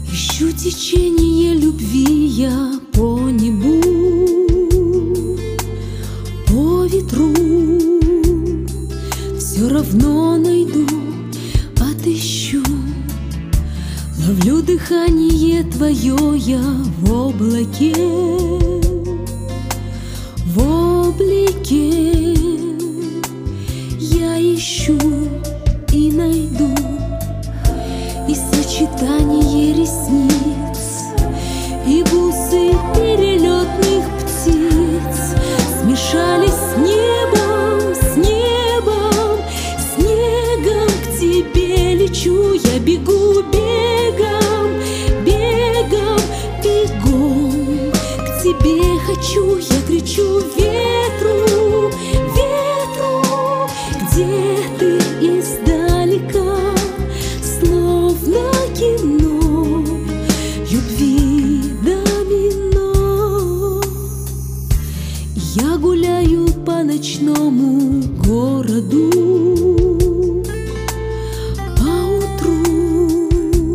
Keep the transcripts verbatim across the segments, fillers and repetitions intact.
Ищу течение любви я по небу, по ветру. Все равно найду, отыщу. Ловлю дыхание твое я в облаке, в облаке. Я ищу и найду, и сочетание ресниц, и бусы перелетных птиц смешались с небом, с небом, снегом. К тебе лечу, я бегу бегом, бегом, бегом. К тебе хочу, я кричу ветру, ветру, где ты издалека, словно кино любви домино. Я гуляю по ночному городу, поутру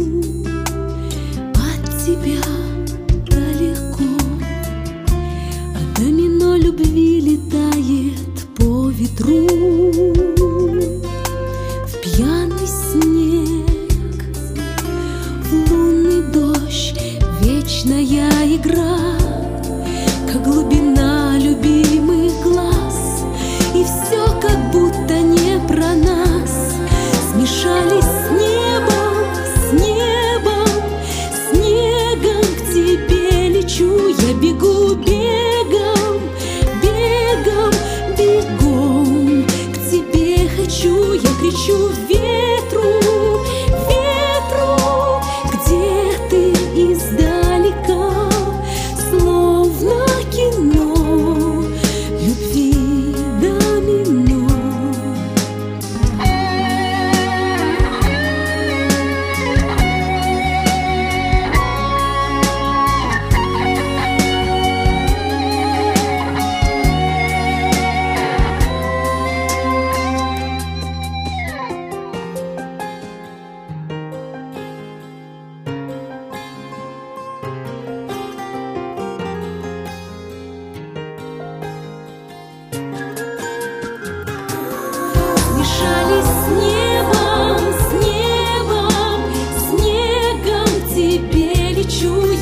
от тебя далеко, а домино любви летает по ветру. В пьяный снег, в лунный дождь, вечная игра, как глубина любимых глаз. И все как будто не про нас. Смешались с небом, с небом, снегом. К тебе лечу, я бегу бегом, бегом, бегом. К тебе хочу, я кричу ветру, ветру, где ты издалека, словно кино любви домино. Смешались с небом, с небом, снегом. К тебе лечу,